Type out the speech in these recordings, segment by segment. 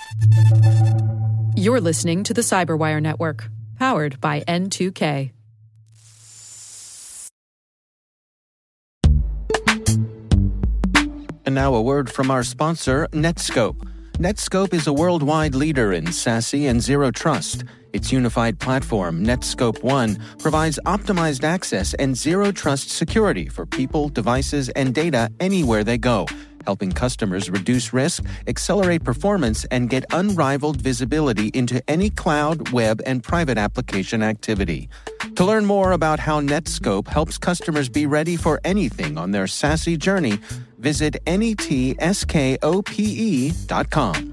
You're listening to the Cyberwire Network, powered by N2K. And now a word from our sponsor, Netskope. Netskope is a worldwide leader in SASE and Zero Trust. Its unified platform, Netskope One, provides optimized access and Zero Trust security for people, devices, and data anywhere they go, helping customers reduce risk, accelerate performance, and get unrivaled visibility into any cloud, web, and private application activity. To learn more about how Netskope helps customers be ready for anything on their SASE journey, visit netskope.com.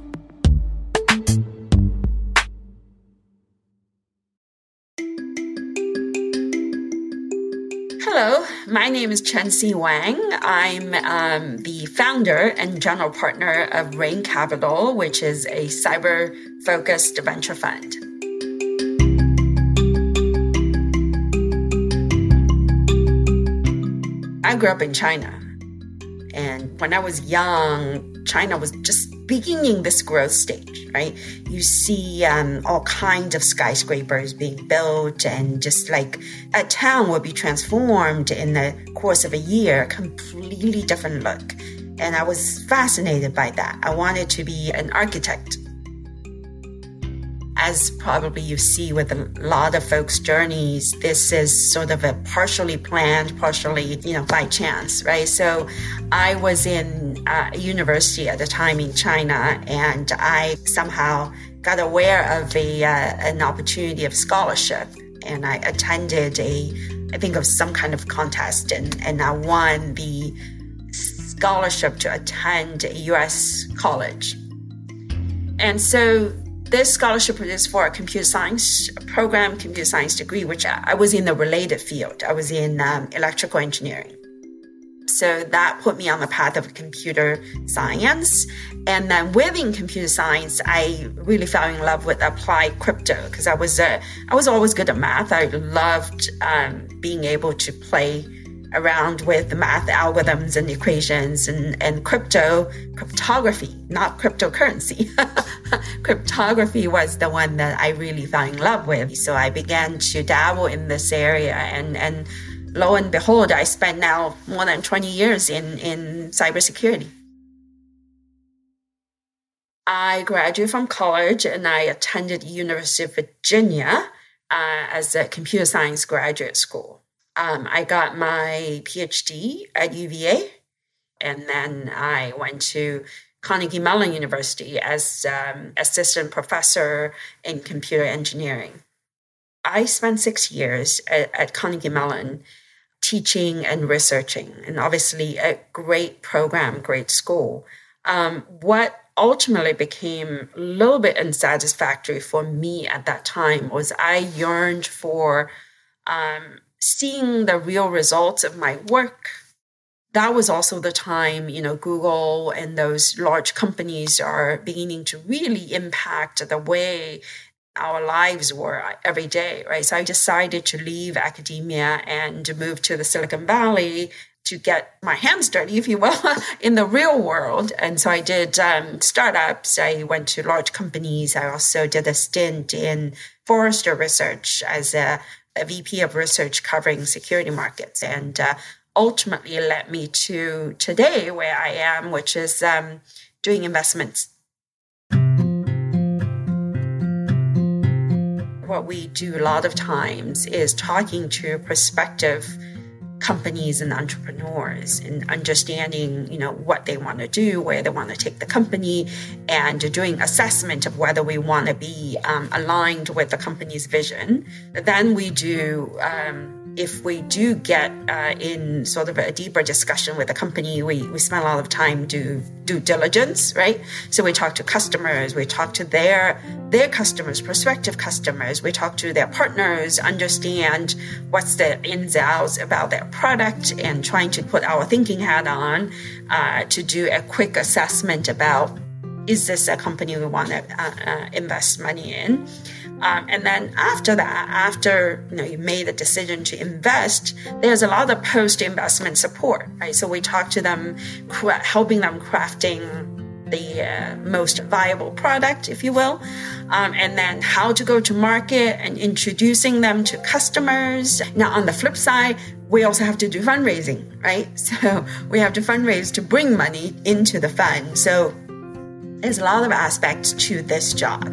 Hello, my name is Chen-Si Wang. I'm the founder and general partner of Rain Capital, which is a cyber-focused venture fund. I grew up in China, and when I was young, China was just beginning this growth stage, right? You see all kinds of skyscrapers being built, and just like a town will be transformed in the course of a year, completely different look. And I was fascinated by that. I wanted to be an architect. As probably you see with a lot of folks' journeys, this is sort of a partially planned, partially, by chance, right? So I was in a university at the time in China, and I somehow got aware of an opportunity of scholarship. And I attended some kind of contest, and I won the scholarship to attend a U.S. college. And so this scholarship is for a computer science program, computer science degree, which I was in the related field. I was in electrical engineering. So that put me on the path of computer science. And then within computer science, I really fell in love with applied crypto because I was always good at math. I loved being able to play around with the math algorithms and equations and cryptography, not cryptocurrency. Cryptography was the one that I really fell in love with. So I began to dabble in this area, and lo and behold, I spent now more than 20 years in cybersecurity. I graduated from college and I attended University of Virginia as a computer science graduate school. I got my PhD at UVA, and then I went to Carnegie Mellon University as assistant professor in computer engineering. I spent 6 years at Carnegie Mellon teaching and researching, and obviously a great program, great school. What ultimately became a little bit unsatisfactory for me at that time was I yearned for seeing the real results of my work. That was also the time, Google and those large companies are beginning to really impact the way our lives were every day, right? So I decided to leave academia and move to the Silicon Valley to get my hands dirty, if you will, in the real world. And so I did startups. I went to large companies. I also did a stint in Forrester Research as a VP of research covering security markets, and ultimately led me to today where I am, which is doing investments. What we do a lot of times is talking to prospective companies and entrepreneurs and understanding, what they want to do, where they want to take the company, and doing assessment of whether we want to be aligned with the company's vision. Then we do, if we do get in sort of a deeper discussion with the company, we spend a lot of time do due diligence, right? So we talk to customers, we talk to their customers, prospective customers, we talk to their partners, understand what's the ins and outs about their product, and trying to put our thinking hat on to do a quick assessment about, is this a company we want to invest money in? And then after that, after you made a decision to invest, there's a lot of post-investment support, right? So we talk to them, helping them crafting the most viable product, if you will, and then how to go to market and introducing them to customers. Now, on the flip side, we also have to do fundraising, right? So we have to fundraise to bring money into the fund. So there's a lot of aspects to this job.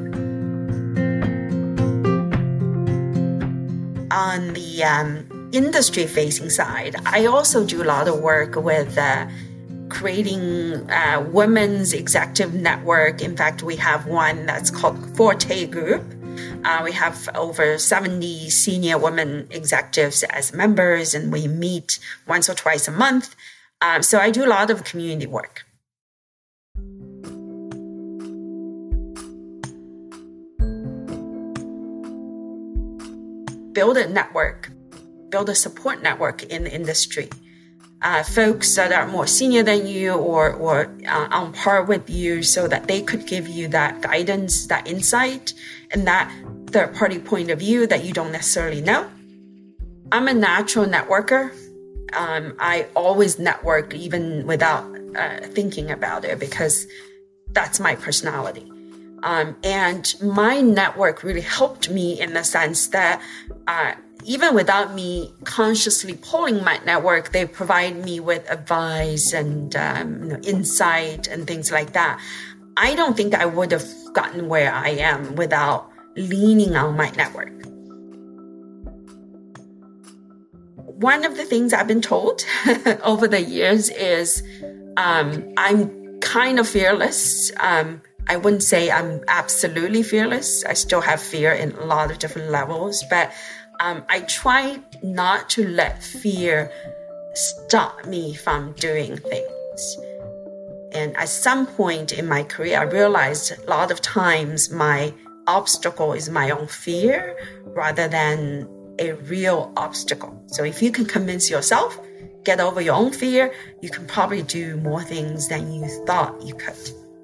On the industry-facing side, I also do a lot of work with creating women's executive network. In fact, we have one that's called Forte Group. We have over 70 senior women executives as members, and we meet once or twice a month. So I do a lot of community work. Build a network, build a support network in the industry. Folks that are more senior than you or on par with you, so that they could give you that guidance, that insight, and that third-party point of view that you don't necessarily know. I'm a natural networker. I always network even without thinking about it, because that's my personality. And my network really helped me in the sense that even without me consciously pulling my network, they provide me with advice and insight and things like that. I don't think I would have gotten where I am without leaning on my network. One of the things I've been told over the years is I'm kind of fearless. I wouldn't say I'm absolutely fearless. I still have fear in a lot of different levels, but I try not to let fear stop me from doing things. And at some point in my career, I realized a lot of times my obstacle is my own fear rather than a real obstacle. So if you can convince yourself, get over your own fear, you can probably do more things than you thought you could.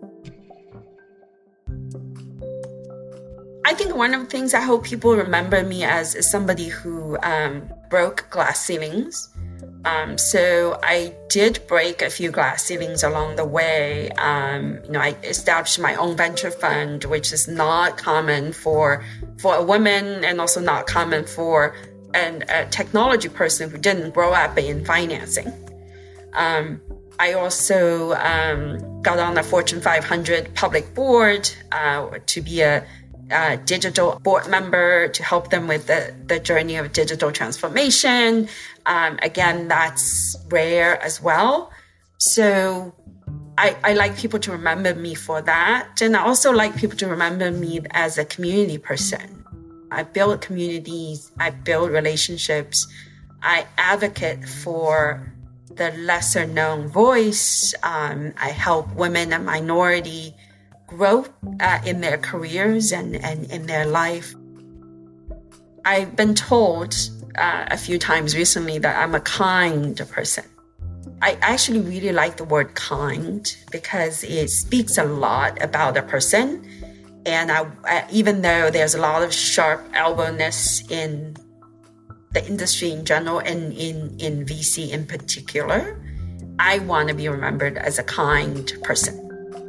I think one of the things I hope people remember me as is somebody who broke glass ceilings. So I did break a few glass ceilings along the way. I established my own venture fund, which is not common for a woman and also not common for a technology person who didn't grow up in financing. I also got on the Fortune 500 public board to be a digital board member to help them with the journey of digital transformation. Again, that's rare as well. So I like people to remember me for that. And I also like people to remember me as a community person. I build communities, I build relationships, I advocate for the lesser known voice. I help women and minority grow in their careers and in their life. I've been told a few times recently that I'm a kind person. I actually really like the word kind because it speaks a lot about a person. And even though there's a lot of sharp elbowness in the industry in general and in VC in particular, I want to be remembered as a kind person.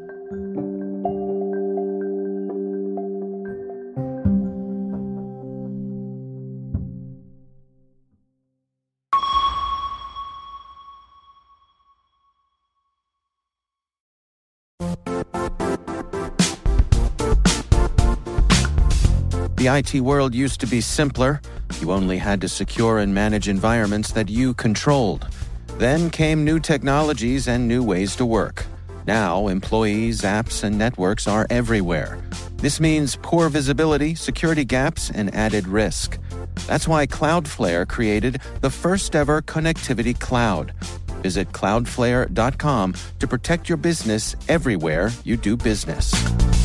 The IT world used to be simpler. You only had to secure and manage environments that you controlled. Then came new technologies and new ways to work. Now, employees, apps, and networks are everywhere. This means poor visibility, security gaps, and added risk. That's why Cloudflare created the first-ever connectivity cloud. Visit cloudflare.com to protect your business everywhere you do business.